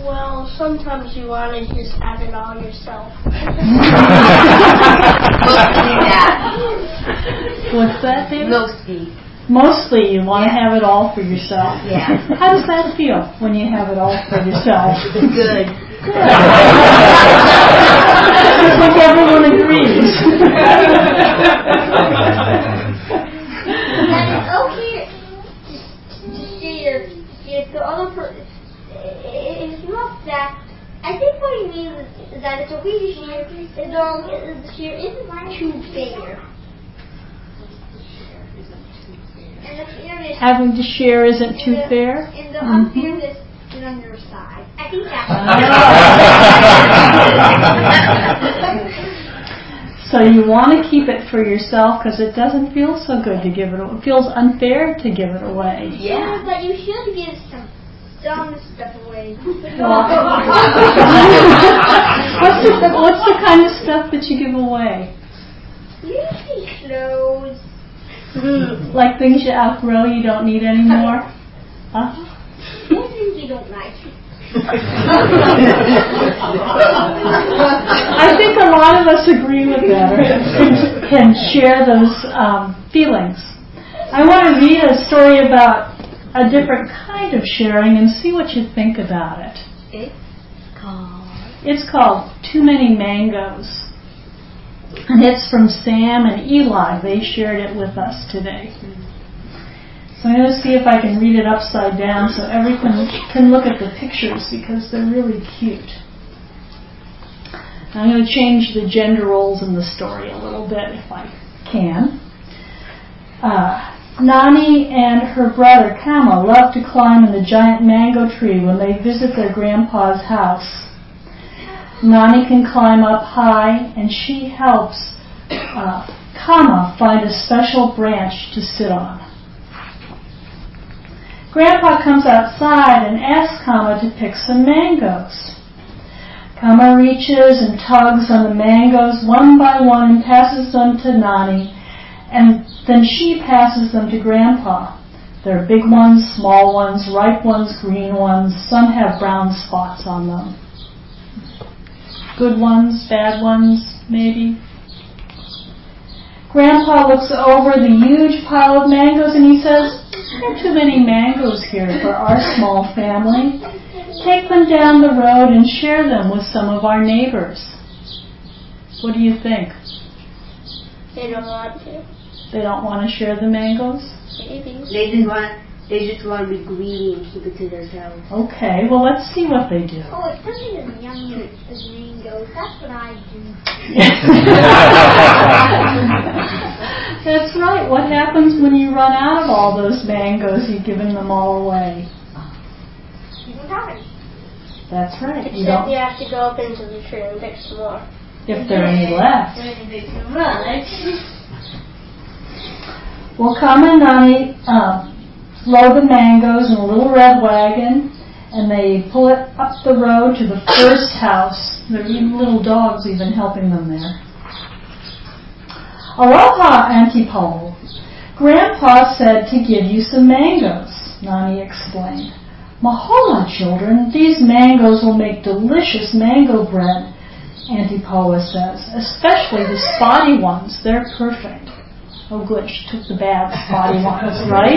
Well, sometimes you want to just have it all yourself. Mostly that. What's that, David? Mostly you want to have it all for yourself. Yeah. How does that feel when you have it all for yourself? Good. It's like everyone agrees. And it's okay to share if the other person. It's not that. I think what he means is that it's okay to share as long as the share isn't too fair. And the fairness. Having to share isn't too fair? And the unfairness is on your side. I think that's. So you want to keep it for yourself because it doesn't feel so good to give it away. It feels unfair to give it away. Yeah, but you should give some stuff away. What's the kind of stuff that you give away? Usually clothes. Like things you outgrow, you don't need anymore? Huh? Things you don't like. I think a lot of us agree with that, or can share those feelings. I want to read a story about a different kind of sharing and see what you think about it. It's called Too Many Mangoes. And it's from Sam and Eli. They shared it with us today. So I'm going to see if I can read it upside down so everyone can look at the pictures because they're really cute. I'm going to change the gender roles in the story a little bit if I can. Nani and her brother Kama love to climb in the giant mango tree when they visit their grandpa's house. Nani can climb up high and she helps Kama find a special branch to sit on. Grandpa comes outside and asks Kama to pick some mangoes. Kama reaches and tugs on the mangoes one by one and passes them to Nani, and then she passes them to Grandpa. There are big ones, small ones, ripe ones, green ones. Some have brown spots on them. Good ones, bad ones, maybe. Grandpa looks over the huge pile of mangoes and he says, "There are too many mangoes here for our small family. Take them down the road and share them with some of our neighbors." What do you think? They don't want to. They don't want to share the mangoes? Maybe. They just want to be greedy and keep it to themselves. Okay, well let's see what they do. Oh, it's something as yummy as mangoes. That's what I do. That's right. What happens when you run out of all those mangoes? You've given them all away. You don't have any. That's right. Except you have to go up into the tree and pick some more. If there are any left. Well, Kama and Nani load the mangoes in a little red wagon, and they pull it up the road to the first house. There are even little dogs even helping them there. "Aloha, Auntie Paul. Grandpa said to give you some mangoes," Nani explained. "Mahola, children, these mangoes will make delicious mango bread," Auntie Paula says, "especially the spotty ones. They're perfect." Oh, good. She took the bad spotty ones, right?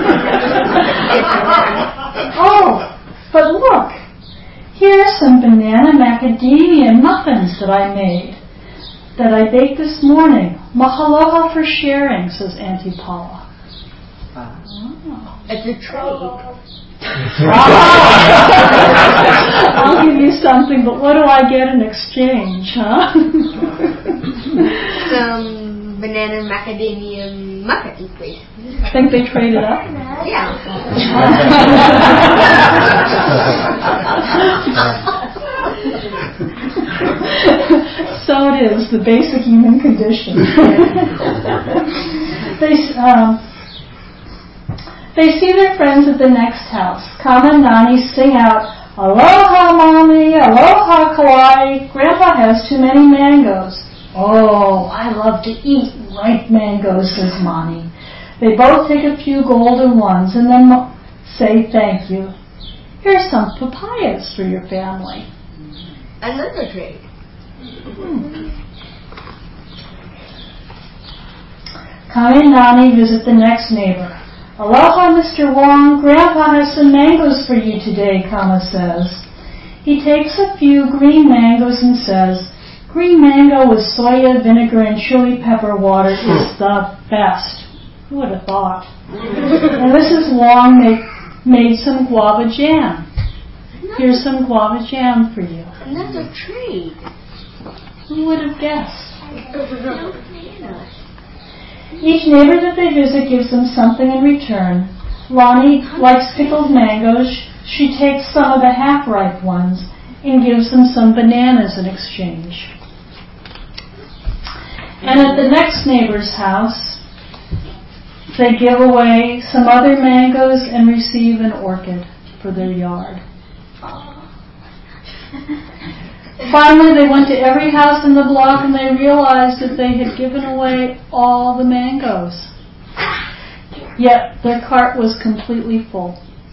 "Oh, but look. Here are some banana macadamia muffins that I made, that I baked this morning. Mahaloha for sharing," says Auntie Paula. It's a trade. I'll give you something, but what do I get in exchange, huh? Some banana macadamia muffins, please. Think they traded up? Yeah. So it is, the basic human condition. They see their friends at the next house. Kama and Nani sing out, "Aloha, Mommy, aloha, Kauai. Grandpa has too many mangoes." "Oh, I love to eat ripe mangoes," says Mommy. They both take a few golden ones and then say thank you. Here's some papayas for your family. Another trade. Kami and Nani visit the next neighbor. Aloha, Mr. Wong. Grandpa has some mangoes for you today, Kama says. He takes a few green mangoes and says, green mango with soya, vinegar, and chili pepper water is the best. Who would have thought? And Mrs. Wong made some guava jam. Here's some guava jam for you. Another trade. Who would have guessed? Each neighbor that they visit gives them something in return. Lonnie likes pickled mangoes. She takes some of the half-ripe ones and gives them some bananas in exchange. And at the next neighbor's house, they give away some other mangoes and receive an orchid for their yard. Finally, they went to every house in the block and they realized that they had given away all the mangoes. Yet their cart was completely full.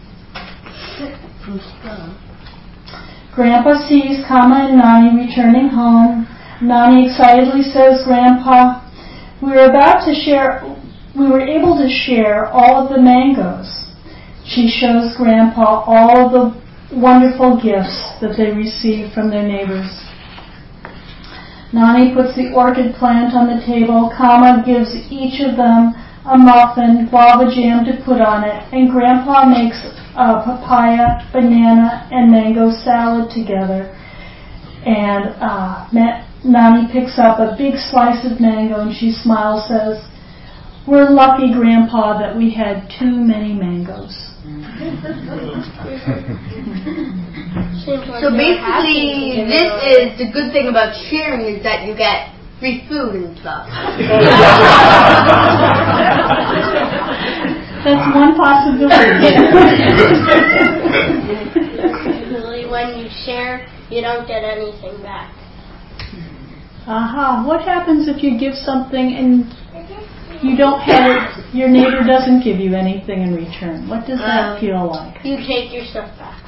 Grandpa sees Kama and Nani returning home. Nani excitedly says, Grandpa, we were able to share all of the mangoes. She shows Grandpa all of the wonderful gifts that they received from their neighbors. Nani puts the orchid plant on the table. Kama gives each of them a muffin, guava jam to put on it, and Grandpa makes a papaya, banana, and mango salad together. And Nani picks up a big slice of mango and she smiles, says, we're lucky, Grandpa, that we had too many mangoes. So basically, this is the good thing about sharing is that you get free food and stuff. That's one possibility. Usually when you share, you don't get anything back. Aha. What happens if you give something and you don't have it, your neighbor doesn't give you anything in return? What does that feel like? You take your stuff back.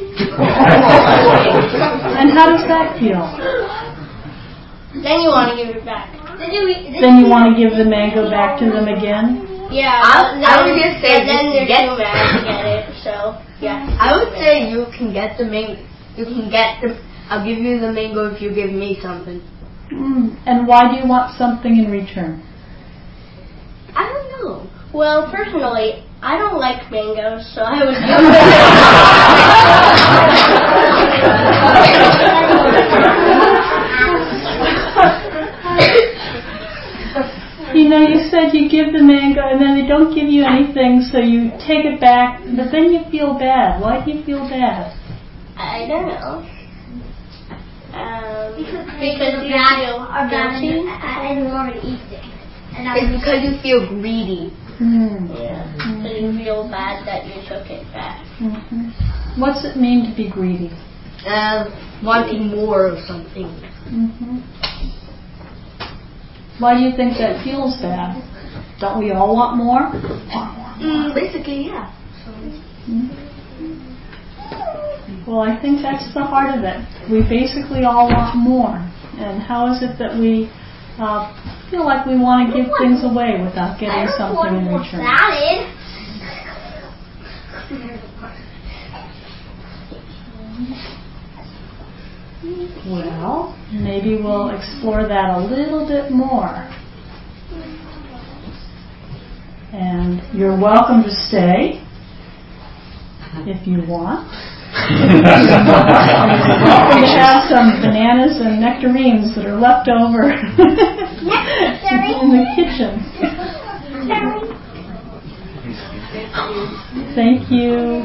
And how does that feel? Then you want to give it back. Then you want to give the mango back to them again? Yeah, I would just say then they're too mad to get it, so yeah. I would say you can get the mango. I'll give you the mango if you give me something. And why do you want something in return? I don't know. Well, personally, I don't like mangoes, so I would You know, you said you give the mango and then they don't give you anything, so you take it back, but then you feel bad. Why do you feel bad? I don't know. Because you feel guilty. And you want to eat it. It's because you feel greedy. Yeah. So you feel bad that you took it back. What's it mean to be greedy? Wanting more of something. Why do you think that feels bad? Don't we all want more? Basically, yeah. Well, I think that's the heart of it. We basically all want more. And how is it that we feel like we want to give things away without getting something in return? Salad. Well, maybe we'll explore that a little bit more. And you're welcome to stay if you want. You're welcome to have some bananas and nectarines that are left over in the kitchen. Thank you.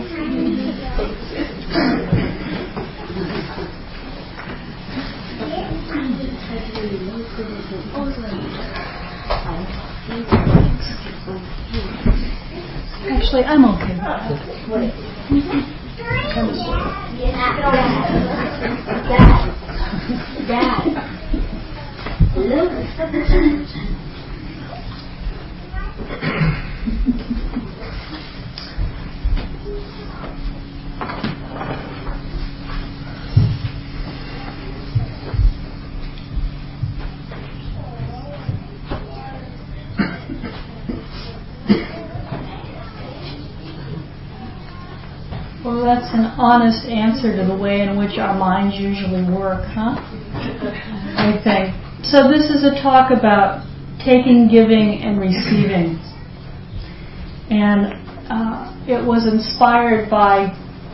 Actually, I'm okay with that. Dad. Look. Well, that's an honest answer to the way in which our minds usually work, huh? I think. So this is a talk about taking, giving, and receiving. And it was inspired by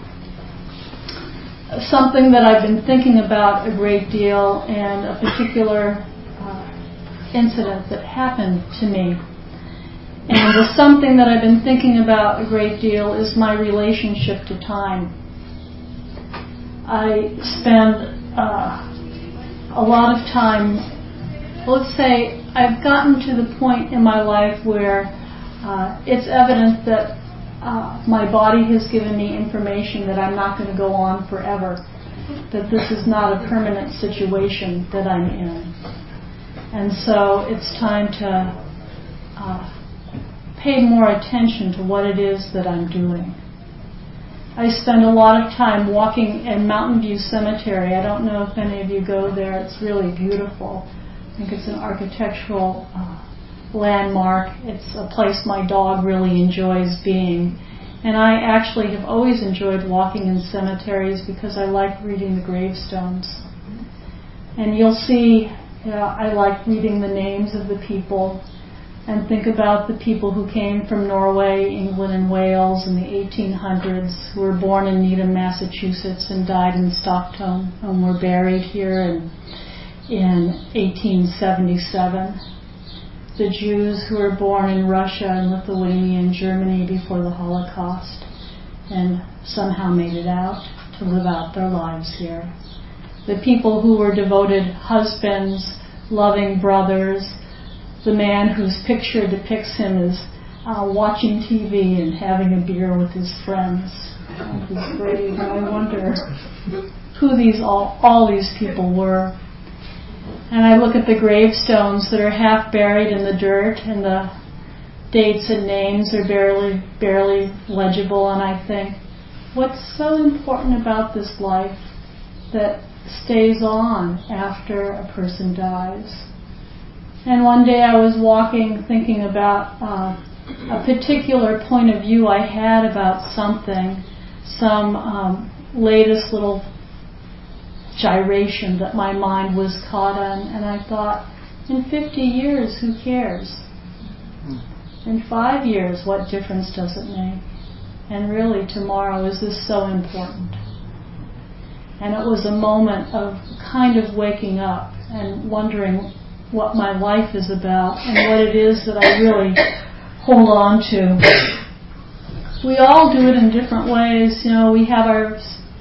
something that I've been thinking about a great deal, and a particular incident that happened to me. And the something that I've been thinking about a great deal is my relationship to time. I spend a lot of time, let's say I've gotten to the point in my life where it's evident that my body has given me information that I'm not going to go on forever, that this is not a permanent situation that I'm in. And so it's time to pay more attention to what it is that I'm doing. I spend a lot of time walking in Mountain View Cemetery. I don't know if any of you go there. It's really beautiful. I think it's an architectural landmark. It's a place my dog really enjoys being. And I actually have always enjoyed walking in cemeteries because I like reading the gravestones. And you'll see, I like reading the names of the people and think about the people who came from Norway, England, and Wales in the 1800s, who were born in Needham, Massachusetts, and died in Stockton, and were buried here in 1877. The Jews who were born in Russia and Lithuania and Germany before the Holocaust and somehow made it out to live out their lives here. The people who were devoted husbands, loving brothers, the man whose picture depicts him as watching TV and having a beer with his friends on his grave. And I wonder who all these people were. And I look at the gravestones that are half buried in the dirt, and the dates and names are barely legible, and I think, what's so important about this life that stays on after a person dies? And one day I was walking thinking about a particular point of view I had about something, some latest little gyration that my mind was caught on, and I thought, in 50 years, who cares? In 5 years, what difference does it make? And really, tomorrow, is this so important? And it was a moment of kind of waking up and wondering what my life is about and what it is that I really hold on to. We all do it in different ways. You know, we have our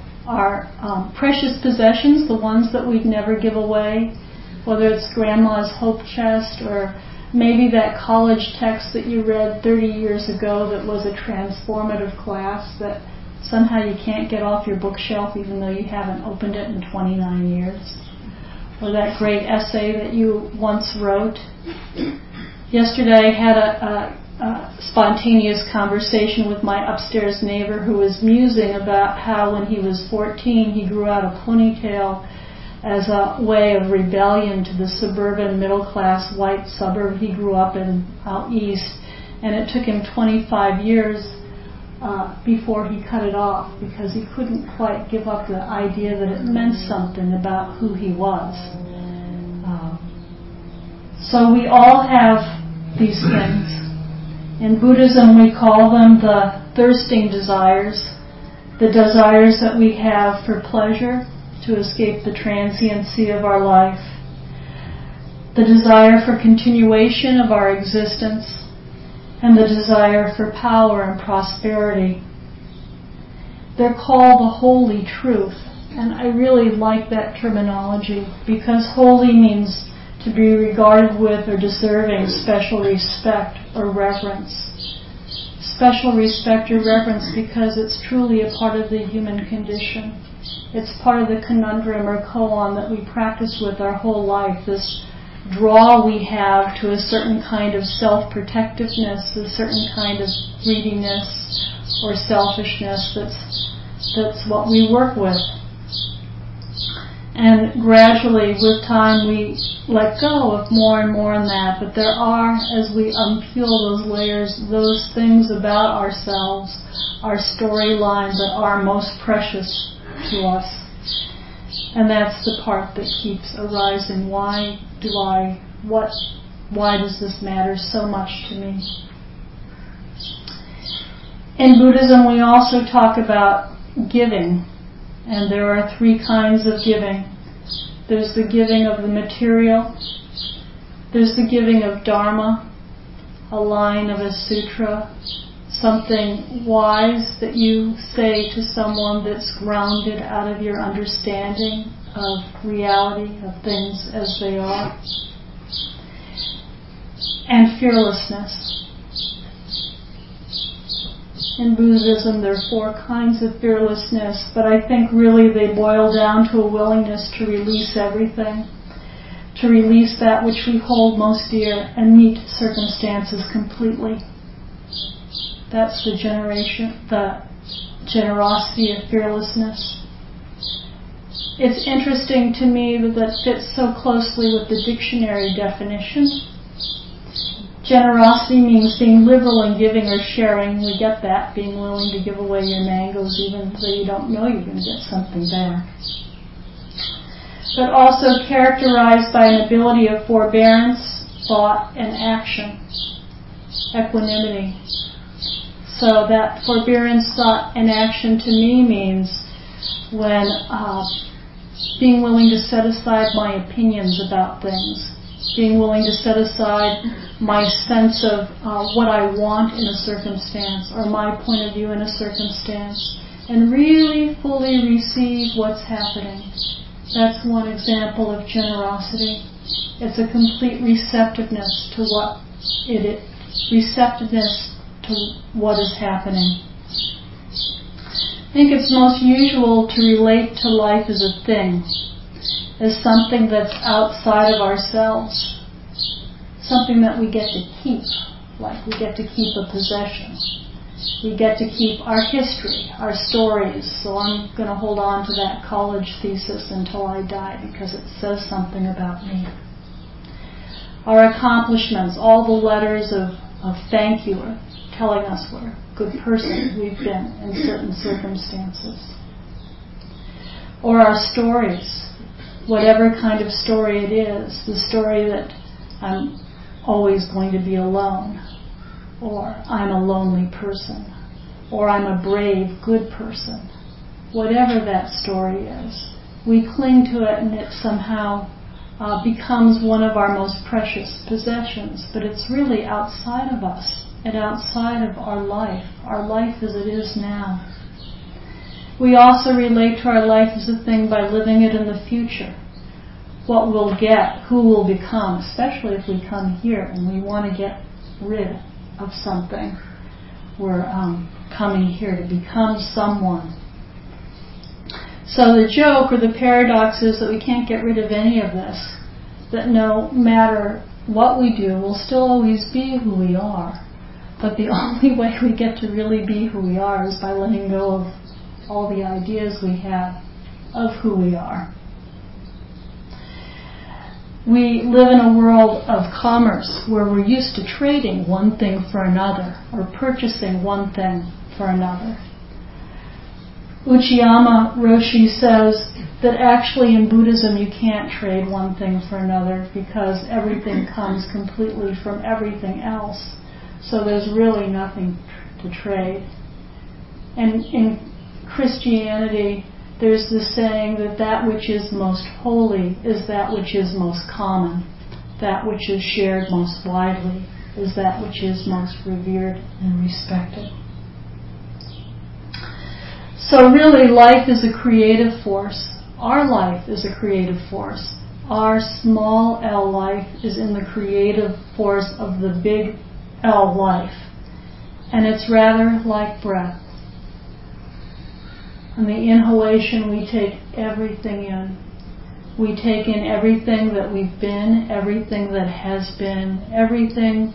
precious possessions, the ones that we'd never give away, whether it's grandma's hope chest or maybe that college text that you read 30 years ago that was a transformative class that somehow you can't get off your bookshelf even though you haven't opened it in 29 years. Or that great essay that you once wrote. Yesterday I had a spontaneous conversation with my upstairs neighbor who was musing about how when he was 14 he grew out a ponytail as a way of rebellion to the suburban middle-class white suburb he grew up in out east, and it took him 25 years before he cut it off because he couldn't quite give up the idea that it meant something about who he was. So we all have these things. In Buddhism we call them the thirsting desires, the desires that we have for pleasure, to escape the transiency of our life, the desire for continuation of our existence, and the desire for power and prosperity. They're called the holy truth, and I really like that terminology because holy means to be regarded with or deserving special respect or reverence. Special respect or reverence because it's truly a part of the human condition. It's part of the conundrum or koan that we practice with our whole life, this draw we have to a certain kind of self-protectiveness, a certain kind of greediness or selfishness that's what we work with. And gradually, with time, we let go of more and more in that. But there are, as we unpeel those layers, those things about ourselves, our storyline that are most precious to us. And that's the part that keeps arising. Why does this matter so much to me? In Buddhism, we also talk about giving, and there are 3 kinds of giving. There's the giving of the material, there's the giving of dharma, a line of a sutra, something wise that you say to someone that's grounded out of your understanding of reality, of things as they are. And fearlessness. In Buddhism, there are 4 kinds of fearlessness, but I think really they boil down to a willingness to release everything, to release that which we hold most dear and meet circumstances completely. That's the generosity of fearlessness. It's interesting to me that fits so closely with the dictionary definition. Generosity means being liberal in giving or sharing. We get that, being willing to give away your mangoes even though you don't know you're going to get something back. But also characterized by an ability of forbearance, thought, and action. Equanimity. So that forbearance, thought, and action to me means when being willing to set aside my opinions about things, being willing to set aside my sense of what I want in a circumstance or my point of view in a circumstance and really fully receive what's happening. That's one example of generosity. It's a complete receptiveness to what is happening. I think it's most usual to relate to life as a thing, as something that's outside of ourselves, something that we get to keep, like we get to keep a possession. We get to keep our history, our stories. So I'm going to hold on to that college thesis until I die because it says something about me. Our accomplishments, all the letters of thank you are telling us what a good person we've been in certain circumstances. Or our stories, whatever kind of story it is, the story that I'm always going to be alone, or I'm a lonely person, or I'm a brave, good person. Whatever that story is, we cling to it and it somehow becomes one of our most precious possessions, but it's really outside of us and outside of our life as it is now. We also relate to our life as a thing by living it in the future. What we'll get, who we'll become, especially if we come here and we want to get rid of something. We're coming here to become someone. So the joke or the paradox is that we can't get rid of any of this, that no matter what we do, we'll still always be who we are. But the only way we get to really be who we are is by letting go of all the ideas we have of who we are. We live in a world of commerce where we're used to trading one thing for another or purchasing one thing for another. Uchiyama Roshi says that actually in Buddhism you can't trade one thing for another because everything comes completely from everything else. So there's really nothing to trade. And in Christianity, there's the saying that that which is most holy is that which is most common. That which is shared most widely is that which is most revered and respected. So really, life is a creative force. Our life is a creative force. Our small L life is in the creative force of the big L life. And it's rather like breath. On the inhalation, we take everything in. We take in everything that we've been, everything that has been, everything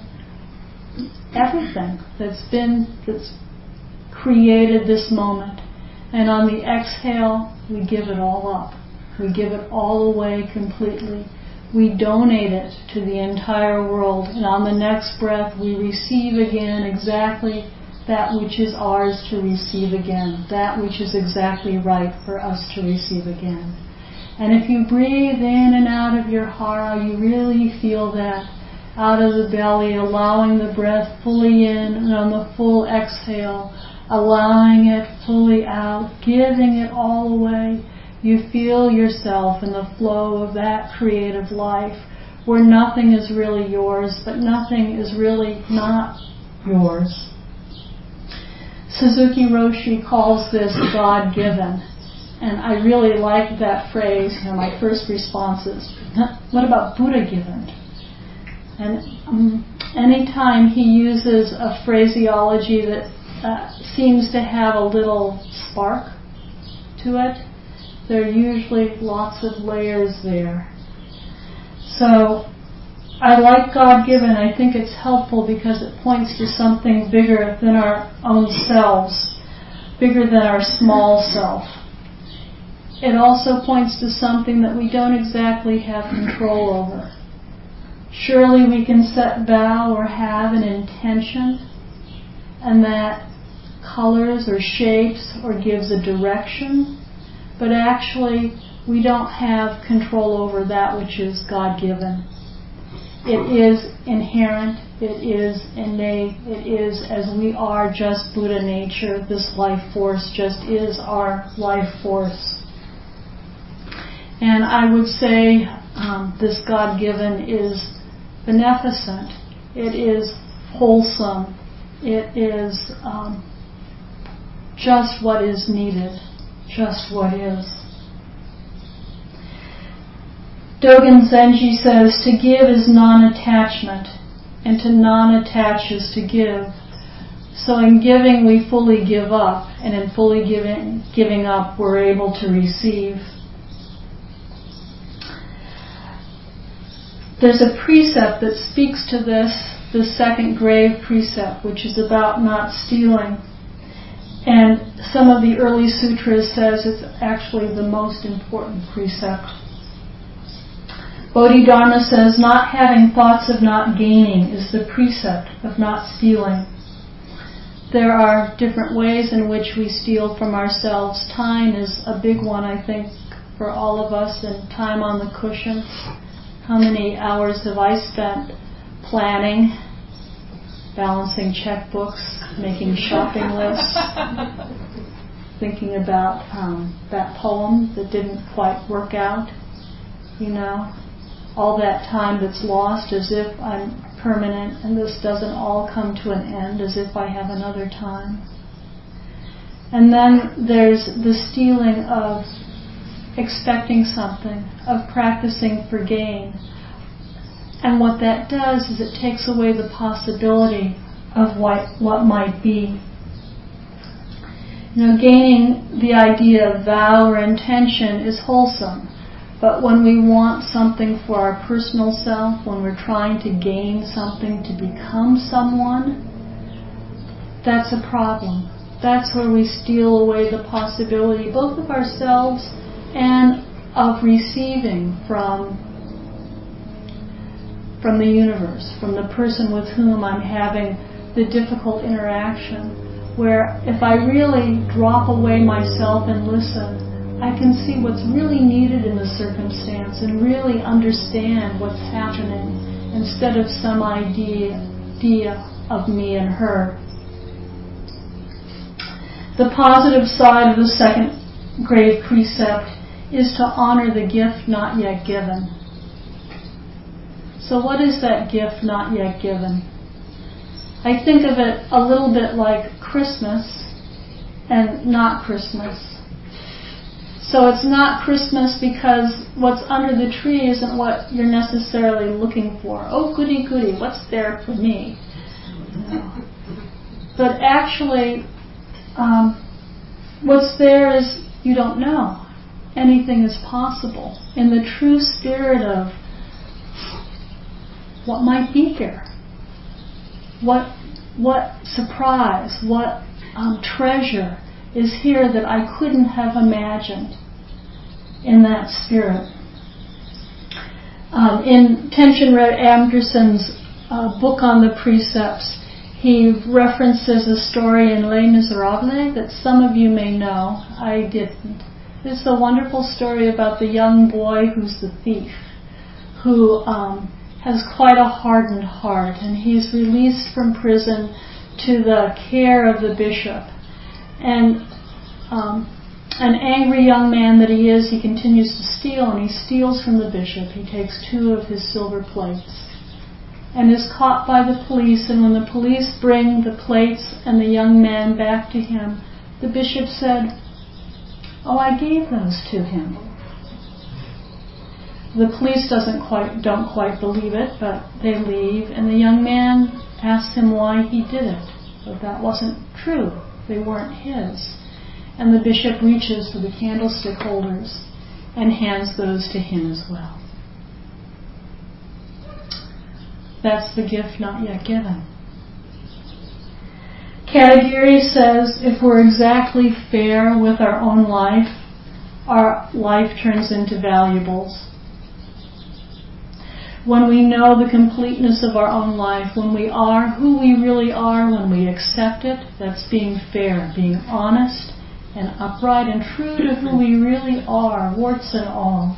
that's created this moment. And on the exhale, we give it all up. We give it all away completely. We donate it to the entire world. And on the next breath, we receive again exactly that which is ours to receive again, that which is exactly right for us to receive again. And if you breathe in and out of your heart, you really feel that out of the belly, allowing the breath fully in, and on the full exhale, allowing it fully out, giving it all away. You feel yourself in the flow of that creative life where nothing is really yours, but nothing is really not yours. Suzuki Roshi calls this God-given. And I really like that phrase. My first response is, what about Buddha-given? And anytime he uses a phraseology that seems to have a little spark to it, there are usually lots of layers there. So I like God-given. I think it's helpful because it points to something bigger than our own selves, bigger than our small self. It also points to something that we don't exactly have control over. Surely we can set vow or have an intention, and that colors or shapes or gives a direction, but actually we don't have control over that which is God-given. It is inherent, it is innate, it is as we are just Buddha nature. This life force just is our life force. And I would say this God-given is beneficent. It is wholesome. It is just what is needed, just what is. Dogen Zenji says, to give is non-attachment, and to non-attach is to give. So in giving, we fully give up, and in fully giving up, we're able to receive. There's a precept that speaks to this, the second grave precept, which is about not stealing. And some of the early sutras says it's actually the most important precept. Bodhidharma says, not having thoughts of not gaining is the precept of not stealing. There are different ways in which we steal from ourselves. Time is a big one, I think, for all of us, and time on the cushion. How many hours have I spent planning, balancing checkbooks, making shopping lists, thinking about that poem that didn't quite work out, all that time that's lost as if I'm permanent and this doesn't all come to an end, as if I have another time. And then there's the stealing of expecting something, of practicing for gain. And what that does is it takes away the possibility of what might be. Gaining the idea of vow or intention is wholesome. But when we want something for our personal self, when we're trying to gain something to become someone, that's a problem. That's where we steal away the possibility both of ourselves and of receiving from the universe, from the person with whom I'm having the difficult interaction, where if I really drop away myself and listen, I can see what's really needed in the circumstance and really understand what's happening instead of some idea of me and her. The positive side of the second grave precept is to honor the gift not yet given. So what is that gift not yet given? I think of it a little bit like Christmas and not Christmas. So it's not Christmas because what's under the tree isn't what you're necessarily looking for. Oh, goody, goody, what's there for me? But actually, what's there is you don't know. Anything is possible. In the true spirit of what might be here. What surprise, what treasure is here that I couldn't have imagined in that spirit. In Tenshin Red Anderson's book on the precepts, He references a story in Les Miserables that some of you may know. I didn't. It's a wonderful story about the young boy who's the thief, who has quite a hardened heart, and he's released from prison to the care of the bishop. And an angry young man that he is, he continues to steal, and he steals from the bishop. He takes 2 of his silver plates and is caught by the police. And when the police bring the plates and the young man back to him, the bishop said, "Oh, I gave those to him." The police don't quite believe it, but they leave, and the young man asks him why he did it. But that wasn't true. They weren't his. And the bishop reaches for the candlestick holders and hands those to him as well. That's the gift not yet given. Katagiri says if we're exactly fair with our own life, our life turns into valuables. When we know the completeness of our own life, when we are who we really are, when we accept it, that's being fair, being honest and upright and true to who we really are, warts and all.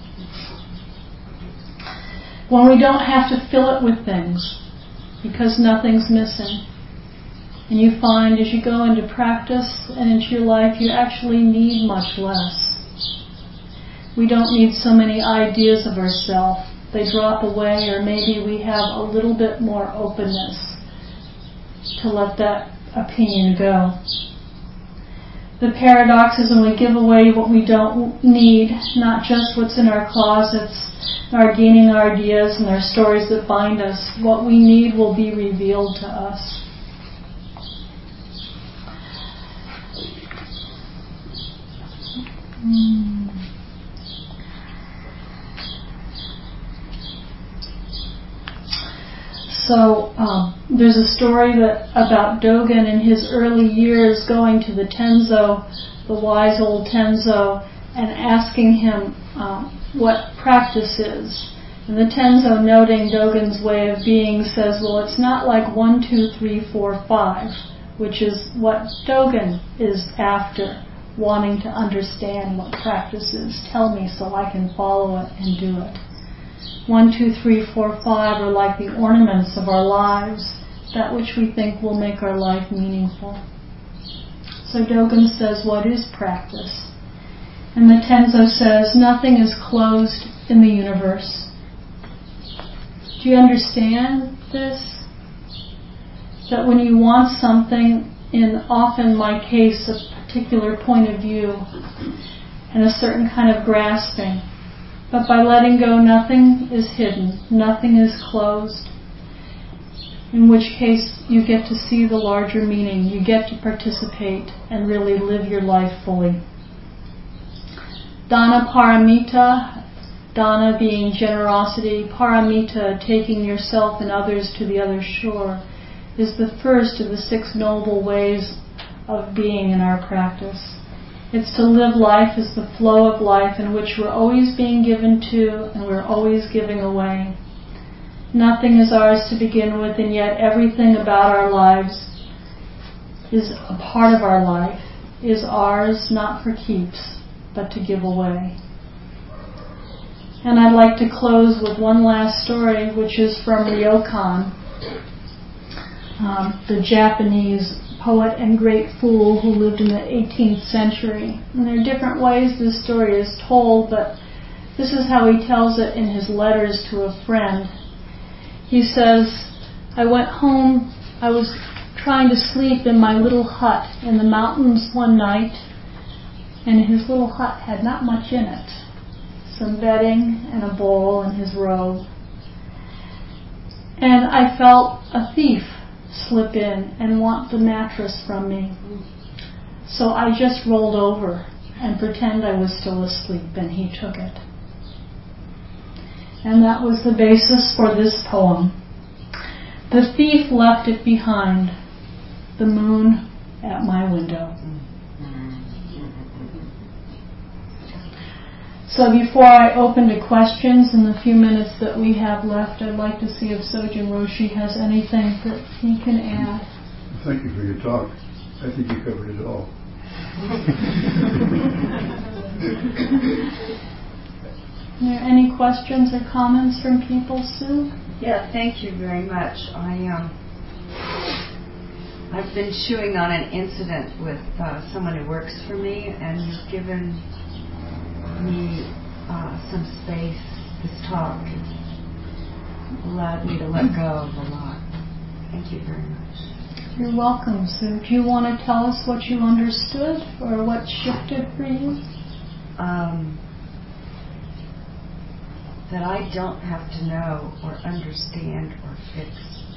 When we don't have to fill it with things because nothing's missing. And you find as you go into practice and into your life, you actually need much less. We don't need so many ideas of ourselves. They drop away, or maybe we have a little bit more openness to let that opinion go. The paradox is when we give away what we don't need, not just what's in our closets, our gaining our ideas and our stories that bind us, what we need will be revealed to us. So there's a story about Dogen in his early years going to the Tenzo, the wise old Tenzo, and asking him what practice is. And the Tenzo, noting Dogen's way of being, says, well, it's not like 1, 2, 3, 4, 5, which is what Dogen is after, wanting to understand what practice is. Tell me so I can follow it and do it. 1, 2, 3, 4, 5 are like the ornaments of our lives, that which we think will make our life meaningful. So Dogen says, what is practice? And the Tenzo says, nothing is closed in the universe. Do you understand this? That when you want something, in often my case, a particular point of view and a certain kind of grasping, but by letting go, nothing is hidden, nothing is closed, in which case you get to see the larger meaning, you get to participate and really live your life fully. Dana Paramita, dana being generosity, paramita, taking yourself and others to the other shore, is the first of the 6 noble ways of being in our practice. It's to live life as the flow of life in which we're always being given to and we're always giving away. Nothing is ours to begin with, and yet everything about our lives is a part of our life, is ours not for keeps, but to give away. And I'd like to close with one last story, which is from Ryokan, the Japanese poet and great fool who lived in the 18th century. And there are different ways this story is told, but this is how he tells it in his letters to a friend. He says, I went home, I was trying to sleep in my little hut in the mountains one night, and his little hut had not much in it. Some bedding and a bowl and his robe. And I felt a thief slip in and want the mattress from me. So I just rolled over and pretend I was still asleep, and he took it. And that was the basis for this poem. The thief left it behind, the moon at my window. So before I open to questions in the few minutes that we have left, I'd like to see if Sojin Roshi has anything that he can add. Thank you for your talk. I think you covered it all. Are there any questions or comments from people, Sue? Yeah, thank you very much. I've been chewing on an incident with someone who works for me, and you've given me some space. This talk allowed me to let go of a lot. Thank you very much. You're welcome, Sue. Do you want to tell us what you understood or what shifted for you? That I don't have to know or understand or fix.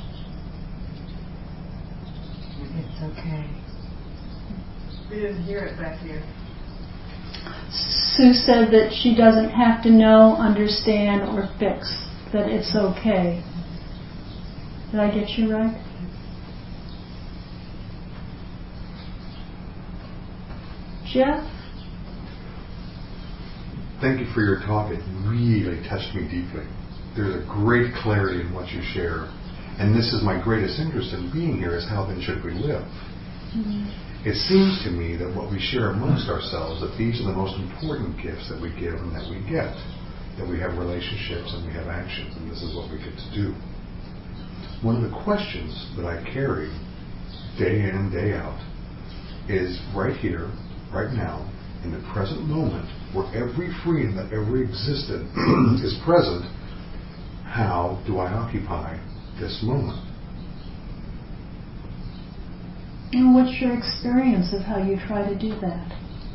It's okay. We didn't hear it back here. Sue said that she doesn't have to know, understand, or fix. That it's okay. Did I get you right? Jeff? Thank you for your talk. It really touched me deeply. There's a great clarity in what you share. And this is my greatest interest in being here, is how then should we live? Mm-hmm. It seems to me that what we share amongst ourselves, that these are the most important gifts that we give and that we get. That we have relationships and we have actions, and this is what we get to do. One of the questions that I carry day in and day out is right here, right now, in the present moment, where every freedom that ever existed is present, how do I occupy this moment? And what's your experience of how you try to do that?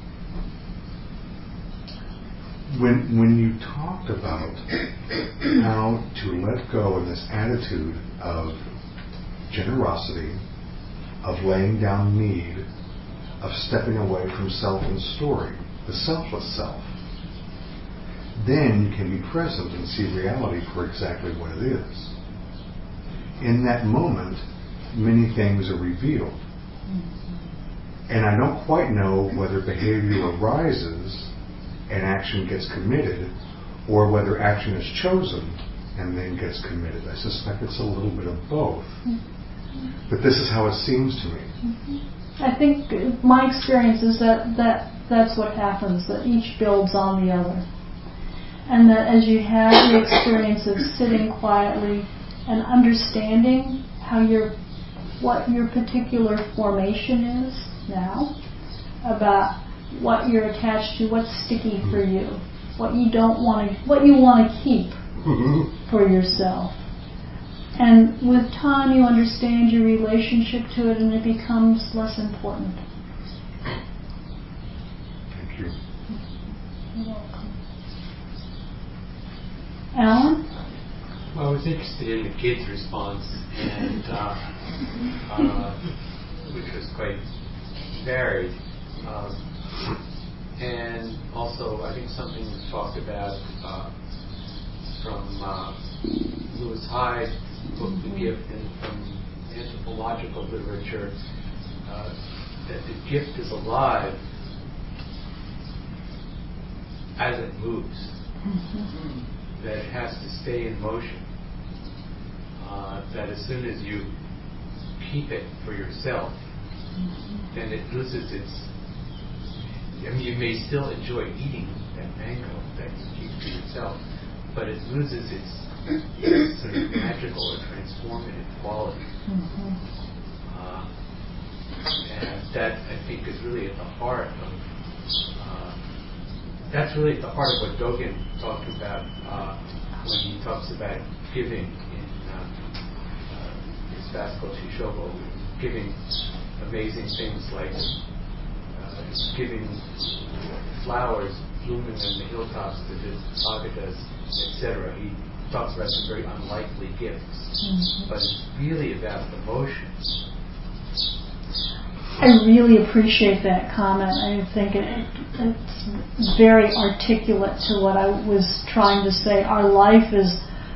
When you talked about how to let go in this attitude of generosity, of laying down need, of stepping away from self and story, the selfless self, then you can be present and see reality for exactly what it is. In that moment, many things are revealed. And I don't quite know whether behavior arises and action gets committed, or whether action is chosen and then gets committed. I suspect it's a little bit of both. But this is how it seems to me. I think my experience is that's what happens, that each builds on the other. And that as you have the experience of sitting quietly and understanding what your particular formation is now, about what you're attached to, what's sticky for you, what you want to keep for yourself. And with time you understand your relationship to it and it becomes less important. Thank you. You're welcome. Alan? Well, I was interested in the kids' response, and which was quite varied. And also, I think something was talked about from Lewis Hyde's book, The Gift, and from anthropological literature, that the gift is alive as it moves, that it has to stay in motion, that as soon as you keep it for yourself, then it loses its... I mean, you may still enjoy eating that mango that you keep for yourself, but it loses its sort of magical or transformative quality. And that, I think, is really at the heart of that's really at the heart of what Dogen talked about when he talks about giving in his fast called Shishobo, giving amazing things like giving flowers blooming on the hilltops to his agatas, etc. He talks about some very unlikely gifts, but it's really about the motion. I really appreciate that comment. I think it's very articulate to what I was trying to say. Our life is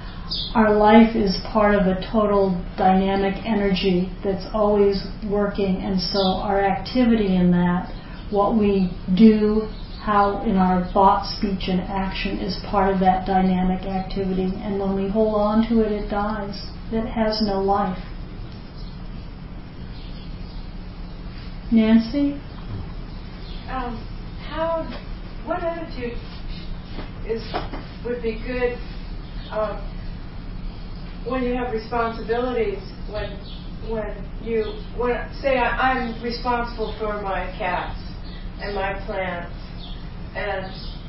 part of a total dynamic energy that's always working, and so our activity in that, what we do, how in our thought, speech, and action is part of that dynamic activity. And when we hold on to it, it dies. It has no life. Nancy? What attitude would be good when you have responsibilities? Say I'm responsible for my cats and my plants and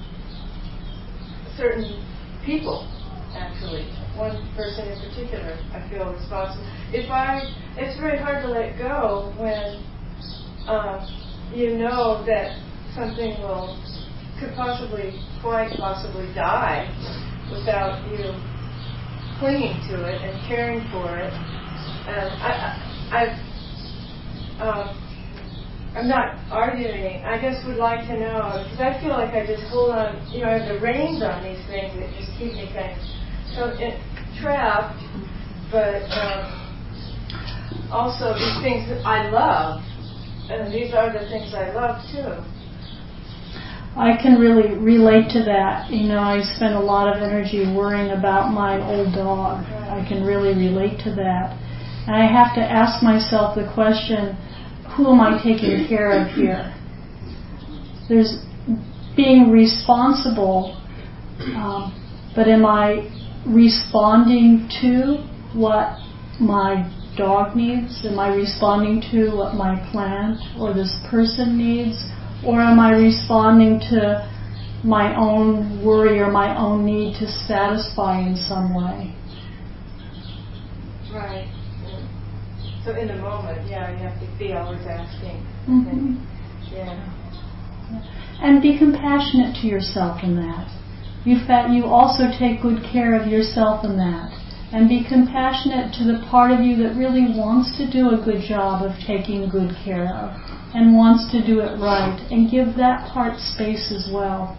certain people, actually, one person in particular, I feel responsible. It's very hard to let go when you know that something could quite possibly die without you clinging to it and caring for it. I'm not arguing. I just would like to know, because I feel like I just hold on. I have the reins on these things that just keep me kind of trapped. But also these things that I love, and these are the things I love too. I can really relate to that. I spend a lot of energy worrying about my old dog. I can really relate to that. And I have to ask myself the question, who am I taking care of here? There's being responsible, but am I responding to what my dog needs? Am I responding to what my plant or this person needs? Or am I responding to my own worry or my own need to satisfy in some way? Right. So in the moment, you have to be always asking. Mm-hmm. Yeah. And be compassionate to yourself in that. You also take good care of yourself in that. And be compassionate to the part of you that really wants to do a good job of taking good care of and wants to do it right, and give that part space as well.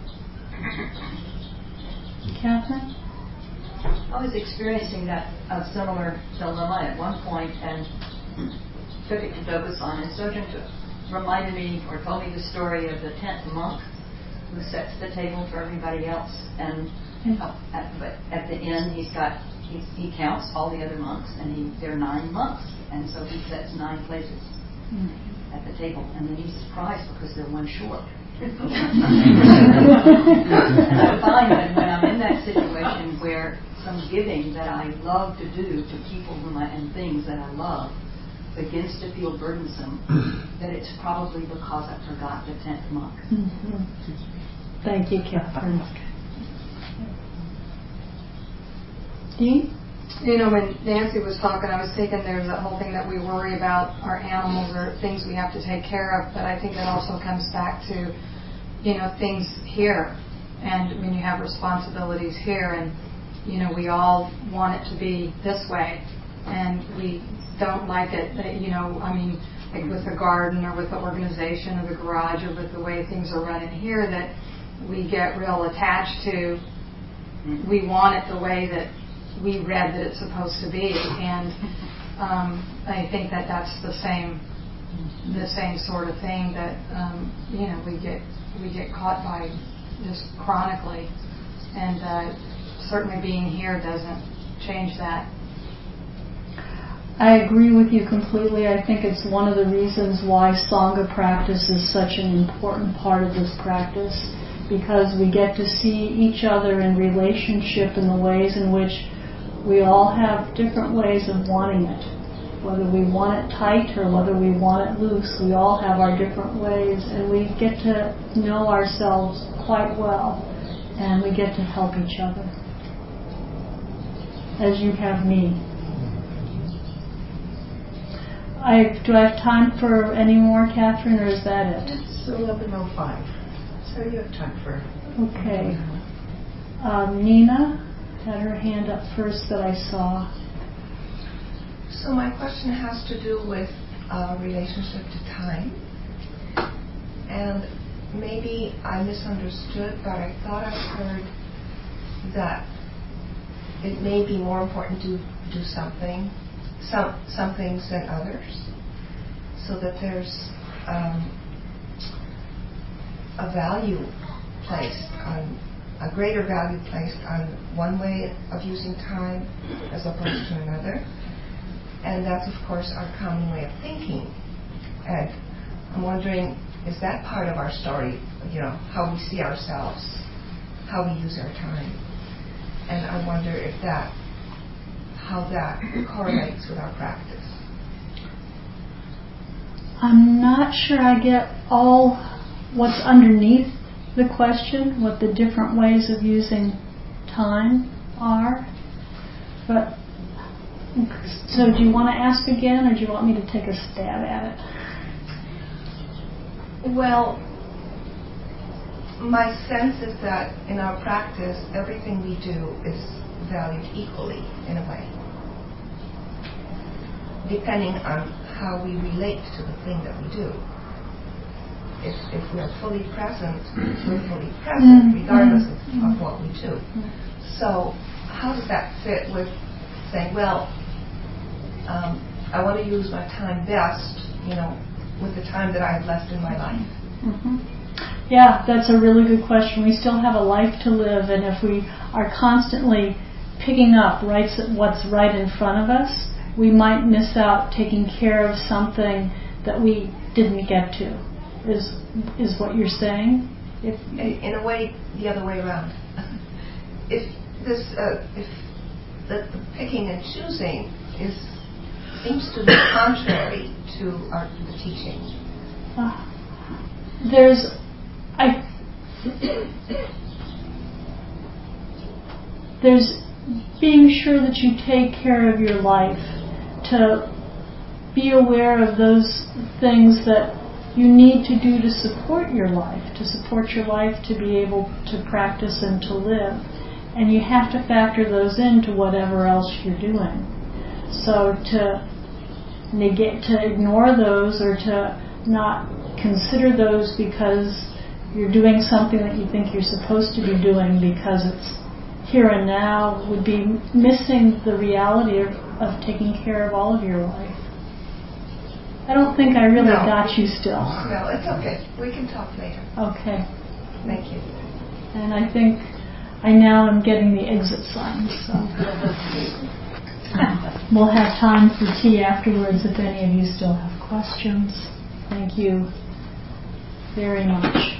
Catherine? I was experiencing a similar dilemma at one point and took it to Dobusan, and Sojun reminded me or told me the story of the 10th monk who sets the table for everybody else, and but at the end he counts all the other monks, and there are 9 monks, and so he sets 9 places at the table, and then he's surprised because they're one short. And I find that when I'm in that situation where some giving that I love to do to people and things that I love begins to feel burdensome, that it's probably because I forgot the 10th monk. Mm-hmm. Thank you, Catherine. Dean? When Nancy was talking, I was thinking there's that whole thing that we worry about our animals or things we have to take care of, but I think that also comes back to, things here. And when you have responsibilities here, and, we all want it to be this way, and we don't like it, like with the garden or with the organization or the garage or with the way things are running here, that we get real attached to, we want it the way that we read that it's supposed to be, and I think that that's the same sort of thing that we get caught by just chronically, and certainly being here doesn't change that. I agree with you completely. I think it's one of the reasons why Sangha practice is such an important part of this practice, because we get to see each other in relationship in the ways in which we all have different ways of wanting it. Whether we want it tight or whether we want it loose, we all have our different ways, and we get to know ourselves quite well, and we get to help each other, as you have me. Do I have time for any more, Catherine, or is that it? It's 11:05, so you have time for... Okay. Nina had her hand up first that I saw. So my question has to do with relationship to time. And maybe I misunderstood, but I thought I heard that it may be more important to do some things than others, so that there's a value placed on a greater value placed on one way of using time as opposed to another. And that's, of course, our common way of thinking. And I'm wondering, is that part of our story, how we see ourselves, how we use our time? And I wonder how that correlates with our practice. I'm not sure I get all what's underneath the question, what the different ways of using time are. But so do you want to ask again, or do you want me to take a stab at it? Well, my sense is that in our practice, everything we do is valued equally in a way, depending on how we relate to the thing that we do. If we're fully present, we're fully present, regardless of what we do. So how does that fit with saying, well, I want to use my time best, with the time that I have left in my life? Yeah, that's a really good question. We still have a life to live, and if we are constantly picking up what's right in front of us, we might miss out taking care of something that we didn't get to. Is what you're saying? In a way, the other way around. If the picking and choosing seems to be contrary to the teaching. There's being sure that you take care of your life, to be aware of those things that you need to do to support your life, to be able to practice and to live. And you have to factor those into whatever else you're doing. So to ignore those, or to not consider those because you're doing something that you think you're supposed to be doing because it's here and now, would be missing the reality of taking care of all of your life. I don't think I really got you still. No, it's okay. We can talk later. Okay. Thank you. And I think I now am getting the exit sign, so we'll have time for tea afterwards if any of you still have questions. Thank you very much.